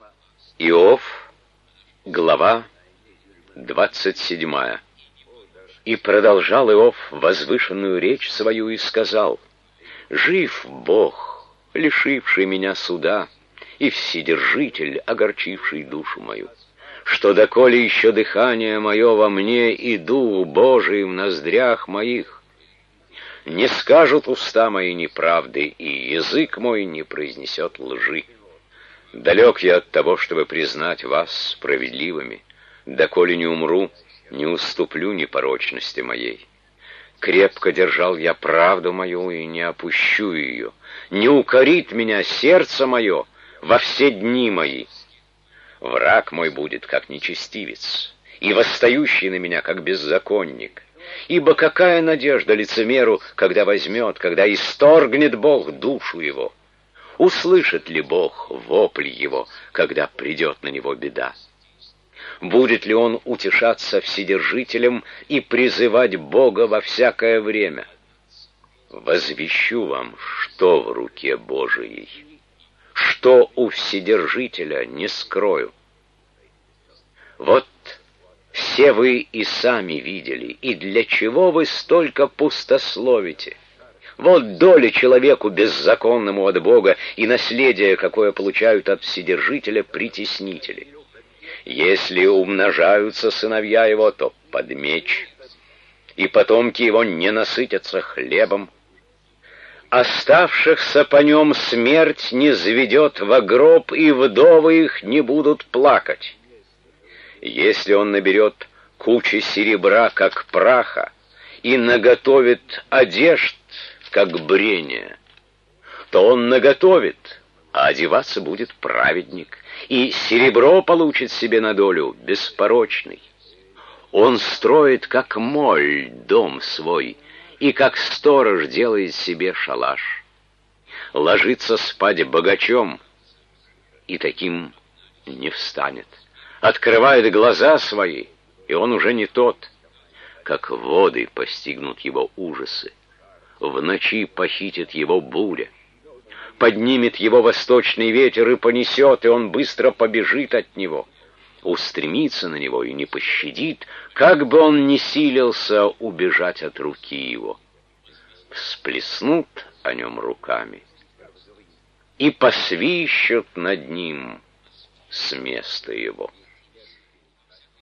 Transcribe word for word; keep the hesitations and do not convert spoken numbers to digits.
Иов, глава двадцать седьмая. И продолжал Иов возвышенную речь свою и сказал: «Жив Бог, лишивший меня суда, и Вседержитель, огорчивший душу мою, что доколе еще дыхание мое во мне и Дух Божий в ноздрях моих, не скажут уста мои неправды, и язык мой не произнесет лжи. Далек я от того, чтобы признать вас справедливыми, доколе не умру, не уступлю непорочности моей. Крепко держал я правду мою и не опущу ее, не укорит меня сердце мое во все дни мои. Враг мой будет, как нечестивец, и восстающий на меня, как беззаконник. Ибо какая надежда лицемеру, когда возьмет, когда исторгнет Бог душу его? Услышит ли Бог вопль его, когда придет на него беда? Будет ли он утешаться Вседержителем и призывать Бога во всякое время? Возвещу вам, что в руке Божией, что у Вседержителя не скрою. Вот все вы и сами видели, и для чего вы столько пустословите? Вот доля человеку беззаконному от Бога и наследие, какое получают от Вседержителя притеснители. Если умножаются сыновья его, то под меч, и потомки его не насытятся хлебом. Оставшихся по нем смерть не заведет во гроб, и вдовы их не будут плакать. Если он наберет кучи серебра, как праха, и наготовит одежд, как брение, то он наготовит, а одеваться будет праведник, и серебро получит себе на долю беспорочный. Он строит, как моль, дом свой, и как сторож делает себе шалаш. Ложится спать богачом, и таким не встанет. Открывает глаза свои, и он уже не тот. Как воды постигнут его ужасы, в ночи похитит его буря. Поднимет его восточный ветер и понесет, и он быстро побежит от него. Устремится на него и не пощадит, как бы он ни силился убежать от руки его. Всплеснут о нем руками и посвищут над ним с места его.